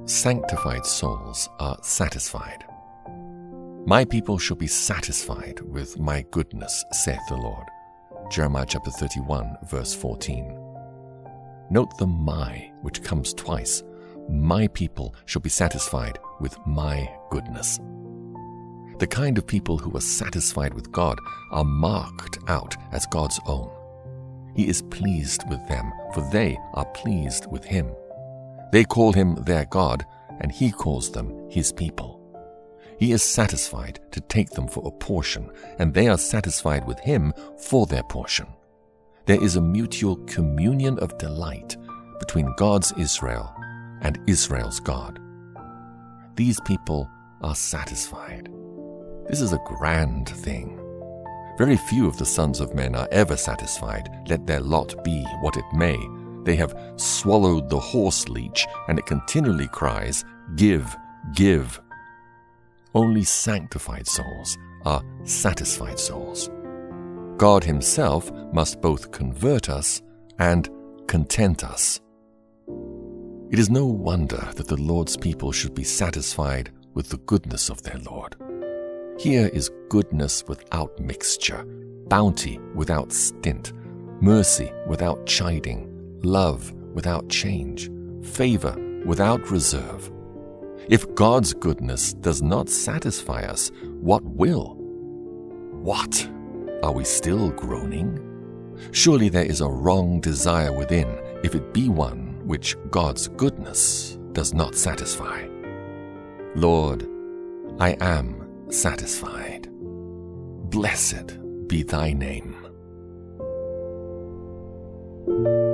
Sanctified souls are satisfied. My people shall be satisfied with my goodness, saith the Lord. Jeremiah chapter 31, verse 14. Note the my, which comes twice. My people shall be satisfied with my goodness. The kind of people who are satisfied with God are marked out as God's own. He is pleased with them, for they are pleased with him. They call him their God, and he calls them his people. He is satisfied to take them for a portion, and they are satisfied with him for their portion. There is a mutual communion of delight between God's Israel and Israel's God. These people are satisfied. This is a grand thing. Very few of the sons of men are ever satisfied, let their lot be what it may. They have swallowed the horse leech, and it continually cries, "Give, give." Only sanctified souls are satisfied souls. God himself must both convert us and content us. It is no wonder that the Lord's people should be satisfied with the goodness of their Lord. Here is goodness without mixture, bounty without stint, mercy without chiding, love without change, favor without reserve. If God's goodness does not satisfy us, what will? What? Are we still groaning? Surely there is a wrong desire within, if it be one which God's goodness does not satisfy. Lord, I am satisfied. Blessed be thy name.